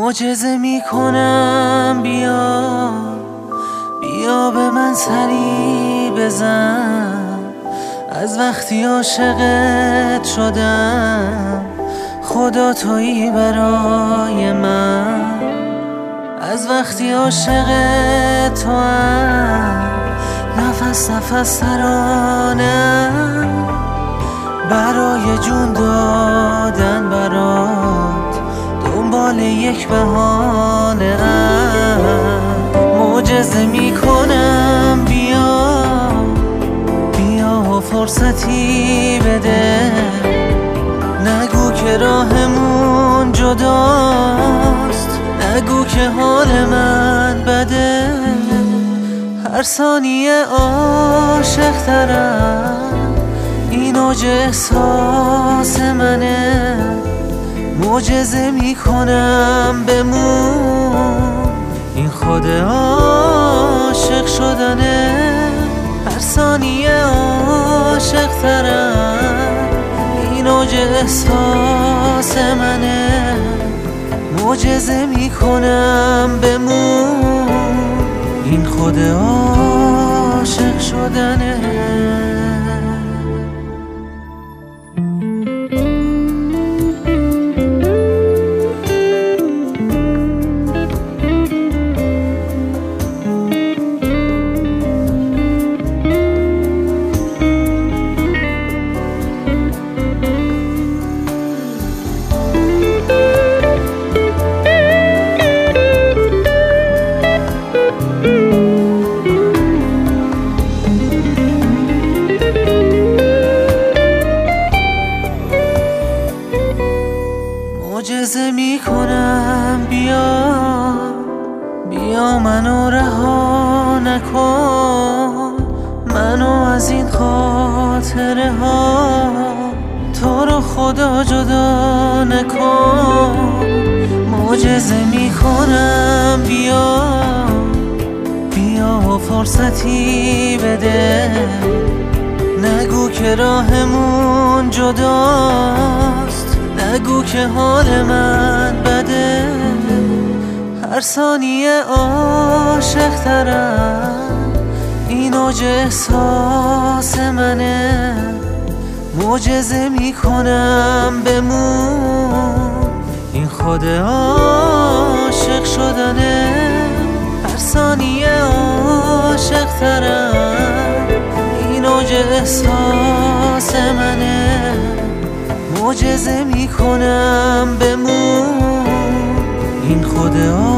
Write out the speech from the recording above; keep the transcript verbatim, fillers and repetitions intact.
معجزه میکنم، بیا بیا به من سری بزن. از وقتی عاشقت شدم خدا تویی برای من. از وقتی عاشق تو هم نفس نفس ترانم، برای جون دادن برات دنبال یک بهانه ام. معجزه میکنم، بیا بیا و فرصتی بده. نگو که راهمون جداست، نگو که حال من بده. هر ثانیه عاشق ترم، این اوج احساس منه. معجزه میکنم بمون، این خود عاشق شدنه. هر ثانیه عاشق ترم، این اوج احساس منه. معجزه میکنم بمون، این خود عاشق شدنه. معجزه میکنم، بیا بیا منو رها نکن. منو از این خاطره ها تو رو خدا جدا نکن. معجزه میکنم، بیا بیا و فرصتی بده. نگو که راهمون جداست، نگو که حال من بده. هر ثانیه عاشق ترم، این اوج احساس منه. معجزه میکنم بمون، این خود عاشق شدنه. هر ثانیه عاشق ترم، این اوج احساس منه. معجزه میکنم بمون، این خود